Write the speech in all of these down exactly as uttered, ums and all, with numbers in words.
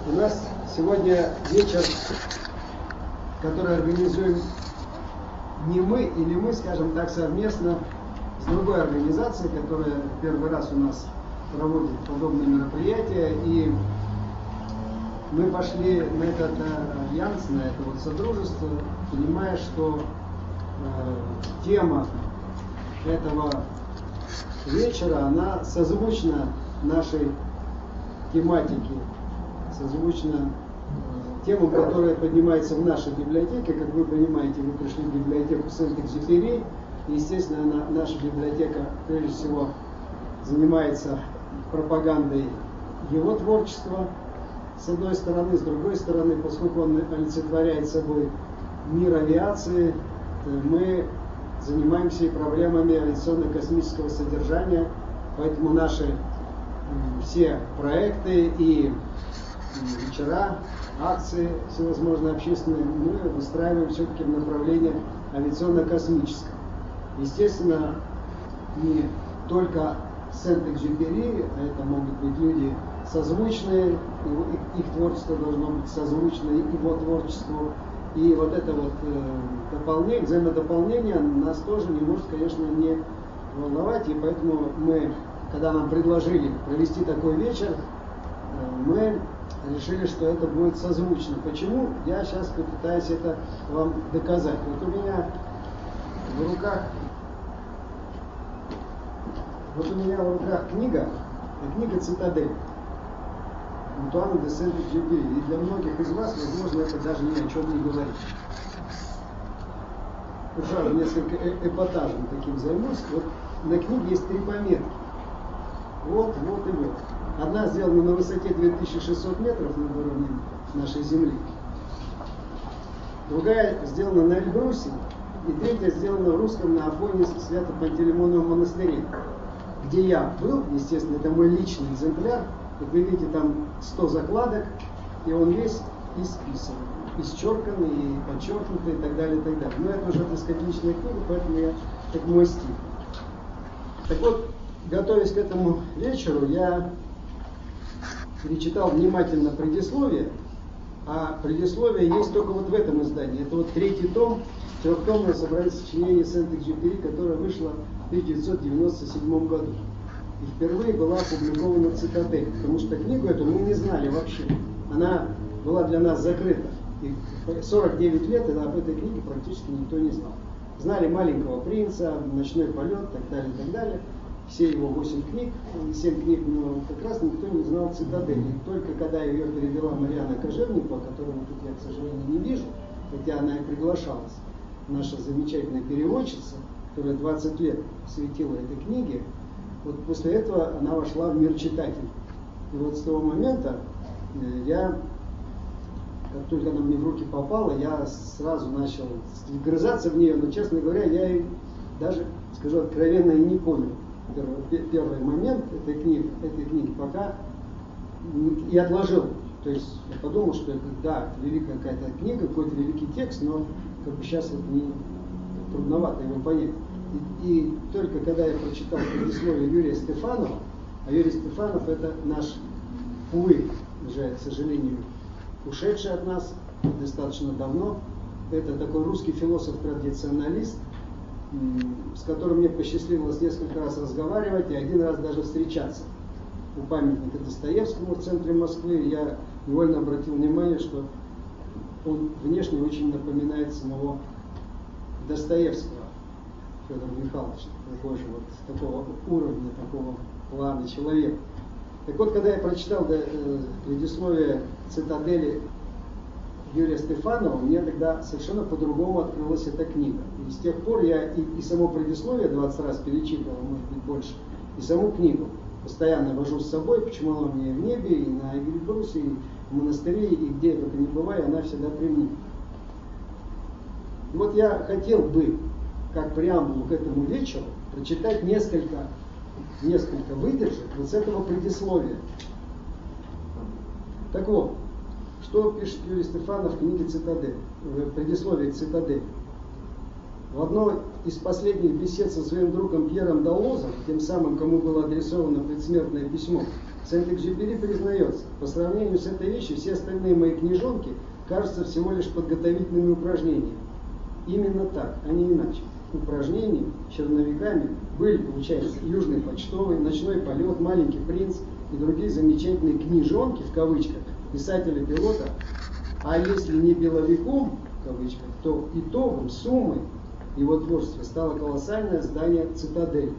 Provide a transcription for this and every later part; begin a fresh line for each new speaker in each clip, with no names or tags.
У нас сегодня вечер, который организуем не мы или мы, скажем так, совместно с другой организацией, которая первый раз у нас проводит подобные мероприятия. И мы пошли на этот альянс, на это вот содружество, понимая, что э, тема этого вечера, она созвучна нашей тематике, созвучна э, темам, которые поднимаются в нашей библиотеке. Как вы понимаете, вы пришли в библиотеку Сент-Экзюпери, и, естественно, она, наша библиотека, прежде всего, занимается пропагандой его творчества, с одной стороны, с другой стороны, поскольку он олицетворяет собой мир авиации, мы занимаемся и проблемами авиационно-космического содержания, поэтому наши все проекты и вечера, акции всевозможные общественные мы выстраиваем все-таки в направлении авиационно-космического. Естественно, не только Сент-Экзюпери, а это могут быть люди созвучные, их творчество должно быть созвучно его творчеству. И вот это вот э, дополнение, взаимодополнение нас тоже не может, конечно, не волновать. И поэтому мы, когда нам предложили провести такой вечер, э, мы решили, что это будет созвучно. Почему? Я сейчас попытаюсь это вам доказать. Вот у меня в руках, вот у меня в руках книга, книга «Цитадель» Антуана де Сент-Экзюпери. И для многих из вас, возможно, это даже ни о чем не говорит. Сразу несколько эпатажем таким займусь. Вот на книге есть три пометки. Вот, вот и вот. Одна сделана на высоте две тысячи шестьсот метров над уровнем нашей Земли. Другая сделана на Эльбрусе. И третья сделана в русском на Афоне Свято-Пантелеймоновом монастыре, где я был. Естественно, это мой личный экземпляр. Как вы видите, там сто закладок, и он весь исписан, исчерканный и подчеркнутый, и так далее, и так далее. Но это уже, так сказать, личная книга, поэтому я, как мой стиль. Так вот, готовясь к этому вечеру, я перечитал внимательно предисловие, а предисловие есть только вот в этом издании. Это вот третий том, трехтомное собрание сочинений Сент-Экзюпери, которое вышло в тысяча девятьсот девяносто седьмом году. И впервые была опубликована «Цитадель», потому что книгу эту мы не знали вообще. Она была для нас закрыта. И сорок девять лет об этой книге практически никто не знал. Знали «Маленького принца», «Ночной полет», так далее, так далее. Все его восемь книг, семь книг, но как раз никто не знал «Цитадель». И только когда ее перевела Марьяна Кожевникова, которую тут я, к сожалению, не вижу, хотя она и приглашалась, наша замечательная переводчица, которая двадцать лет светила этой книге, вот после этого она вошла в мир читателей. И вот с того момента я, как только она мне в руки попала, я сразу начал вгрызаться в нее, но, честно говоря, я и даже, скажу откровенно, и не понял первый, первый момент этой книги, этой книги, пока и отложил. То есть я подумал, что это, да, великая какая-то книга, какой-то великий текст, но как бы сейчас вот не трудновато его понять. И, и только когда я прочитал предисловие Юрия Стефанова, а Юрий Стефанов это наш, увы, уже, к сожалению, ушедший от нас достаточно давно, это такой русский философ-традиционалист, с которым мне посчастливилось несколько раз разговаривать и один раз даже встречаться. У памятника Достоевскому в центре Москвы я невольно обратил внимание, что он внешне очень напоминает самого Достоевского. Федор Михайлович, такой же вот такого уровня, такого плана человек. Так вот, когда я прочитал да, э, предисловие «Цитадели» Юрия Стефанова, мне тогда совершенно по-другому открылась эта книга. И с тех пор я и, и само предисловие двадцать раз перечитывал, может быть больше, и саму книгу постоянно вожу с собой, почему она у меня и в небе, и на Эльбрусе, и в монастыре, и где я только не бываю, она всегда при мне. И вот я хотел бы, как преамбулу к этому вечеру, прочитать несколько, несколько выдержек вот с этого предисловия. Так вот, что пишет Юрий Стефанов в книге «Цитадель», в предисловии к «Цитадель». В одной из последних бесед со своим другом Пьером Даллозом, тем самым, кому было адресовано предсмертное письмо, Сент-Экзюпери признается: по сравнению с этой вещью все остальные мои книжонки кажутся всего лишь подготовительными упражнениями. Именно так, а не иначе. Упражнениями, черновиками были, получается, «Южный почтовый», «Ночной полет», «Маленький принц» и другие замечательные книжонки, в кавычках, писателя-пилота. А если не беловиком, в кавычках, то итогом, суммой его творчества стало колоссальное здание «Цитадель».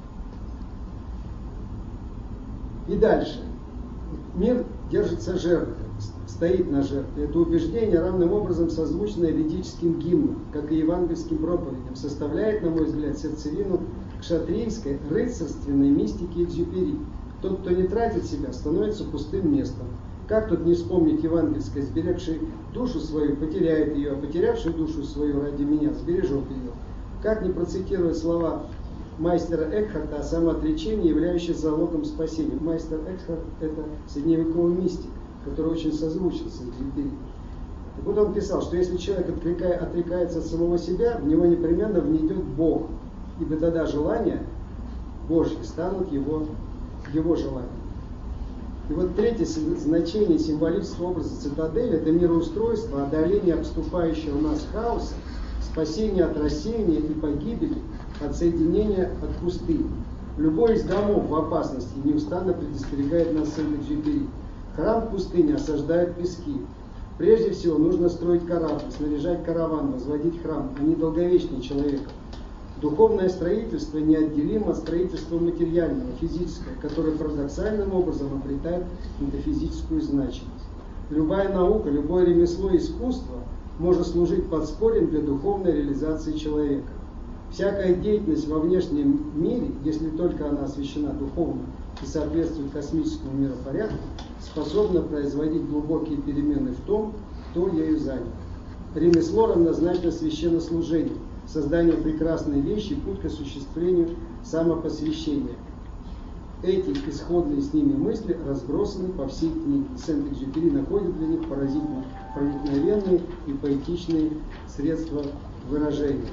И дальше. Мир держится жертвой, стоит на жертве. Это убеждение равным образом созвучное ведическим гимнам, как и евангельским проповедям, составляет, на мой взгляд, сердцевину кшатрийской рыцарственной мистики Экзюпери. Тот, кто не тратит себя, становится пустым местом. Как тут не вспомнить евангельское: сберегший душу свою потеряет ее, а потерявший душу свою ради меня сбережет ее. Как не процитировать слова мастера Экхарта о самоотречении, являющемся залогом спасения. Мастер Экхарт – это средневековый мистик, который очень созвучен с Экзюпери. Так вот он писал, что если человек отрекается от самого себя, в него непременно внедет Бог, ибо тогда желания Божьи станут его, его желаниями. И вот третье значение символического образа цитадели – это мироустройство, одоление обступающего нас хаоса, спасение от рассеяния и погибели, отсоединение от пустыни. Любой из домов в опасности неустанно предостерегает нас Сент-Экзюпери. Храм в пустыне осаждают пески. Прежде всего нужно строить корабль, снаряжать караван, возводить храм, а не долговечный человек. Духовное строительство неотделимо от строительства материального, физического, которое парадоксальным образом обретает метафизическую значимость. Любая наука, любое ремесло и искусство может служить подспорьем для духовной реализации человека. Всякая деятельность во внешнем мире, если только она освящена духовно и соответствует космическому миропорядку, способна производить глубокие перемены в том, кто ею занят. Ремесло равнозначно священнослужению, создание прекрасной вещи, путь к осуществлению самопосвящения. Эти исходные с ними мысли разбросаны по всей книге. Сент-Экзюпери находит для них поразительно проникновенные и поэтичные средства выражения.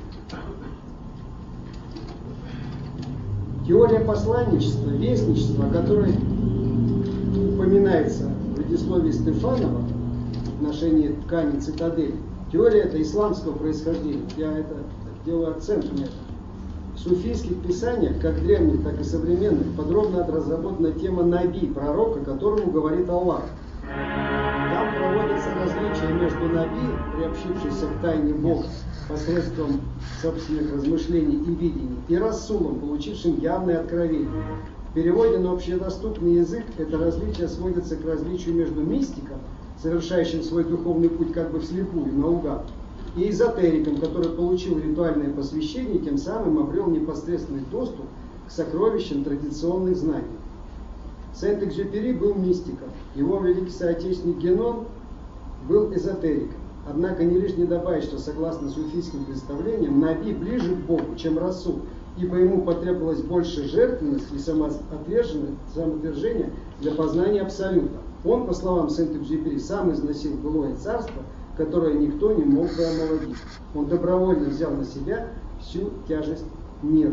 Теория посланничества, вестничества, о которой упоминается в предисловии Стефанова в отношении ткани цитадели, теория это исламского происхождения. Я это делаю акцент на этом. В суфийских писаниях, как древних, так и современных, подробно разработана тема Наби, пророка, которому говорит Аллах. Там проводится различие между Наби, приобщившийся к тайне Бога посредством собственных размышлений и видений, и Расулом, получившим явное откровение. В переводе на общедоступный язык это различие сводится к различию между мистиком, совершающим свой духовный путь как бы вслепую, наугад, и эзотериком, который получил ритуальное посвящение и тем самым обрел непосредственный доступ к сокровищам традиционных знаний. Сент-Экзюпери был мистиком, его великий соотечественник Генон был эзотериком. Однако не лишне добавить, что согласно суфийским представлениям, Наби ближе к Богу, чем Расул, ибо ему потребовалось больше жертвенности и самоотвержения для познания Абсолюта. Он, по словам Сент-Экзюпери, сам износил былое царство, которое никто не мог бы омолодить. Он добровольно взял на себя всю тяжесть мира.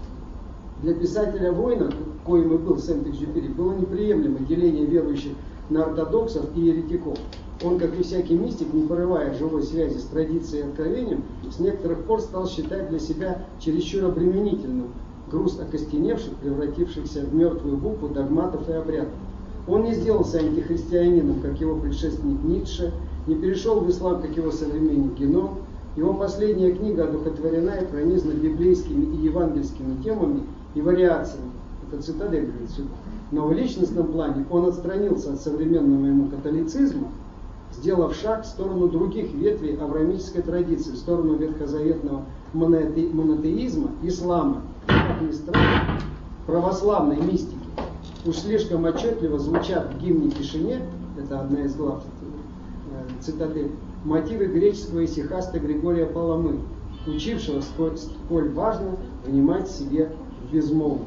Для писателя-воина, коим и был Сент-Экзюпери, было неприемлемо деление верующих на ортодоксов и еретиков. Он, как и всякий мистик, не порывая живой связи с традицией и откровением, с некоторых пор стал считать для себя чересчур обременительным груз окостеневших, превратившихся в мертвую букву догматов и обрядов. Он не сделался антихристианином, как его предшественник Ницше, не перешел в ислам, как его современник Генон. Его последняя книга одухотворена и пронизана библейскими и евангельскими темами и вариациями. Это цитадель, говорит сюда. Но в личностном плане он отстранился от современного ему католицизма, сделав шаг в сторону других ветвей авраамической традиции, в сторону ветхозаветного моноте, монотеизма, ислама, как ни странно, православной мистики. Уж слишком отчетливо звучат в гимне «Тишине», это одна из глав э, цитадель, мотивы греческого исихаста Григория Паламы, учившего, сколь, сколь важно внимать себе в безмолвии.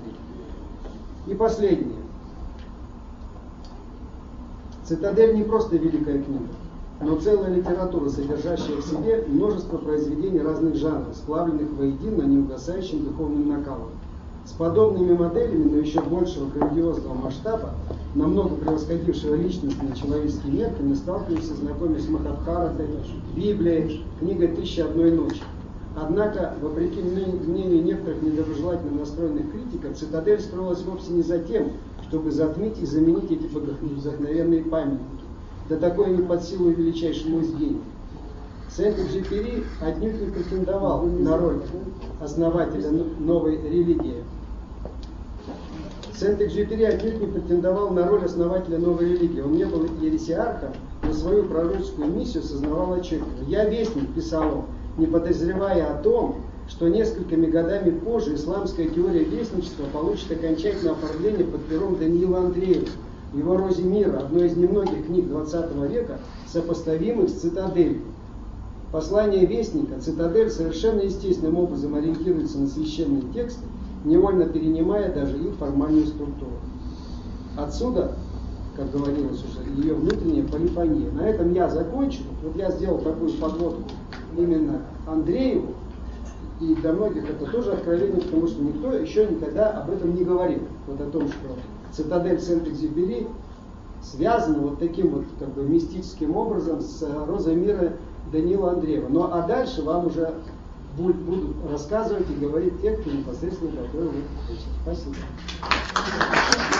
И последнее. Цитадель не просто великая книга, но целая литература, содержащая в себе множество произведений разных жанров, сплавленных воедино неугасающим духовным накалом. С подобными моделями, но еще большего грандиозного масштаба, намного превосходившего личностными человеческими мерками, сталкиваемся, знакомясь с Махабхаратой, Библией, книгой «Тысяча одной ночи». Однако, вопреки мнению некоторых недоброжелательно настроенных критиков, «Цитадель» строилась вовсе не за тем, чтобы затмить и заменить эти вдохновенные памятники. Да такое не под силу величайшему из гениев. Сент-Экзюпери отнюдь не претендовал на роль основателя новой религии. Сент-Экзюпери отнюдь не претендовал на роль основателя новой религии. Он не был ересиархом, но свою пророческую миссию сознавал отчетливо. «Я вестник», писал он, не подозревая о том, что несколькими годами позже исламская теория вестничества получит окончательное оформление под пером Даниила Андреева. Его «Розе мира», одной из немногих книг двадцатого века, сопоставимых с «Цитаделью». Послание Вестника, «Цитадель» совершенно естественным образом ориентируется на священные тексты, невольно перенимая даже их формальную структуру. Отсюда, как говорилось уже, ее внутренняя полифония. На этом я закончу. Вот я сделал такую подводку именно Андрееву, и для многих это тоже откровение, потому что никто еще никогда об этом не говорил. Вот о том, что «Цитадель» Сент-Экзюпери связана вот таким вот как бы мистическим образом с «Розой мира» Даниила Андреева. Ну а дальше вам уже будут рассказывать и говорить те, кто непосредственно готовил это. Спасибо.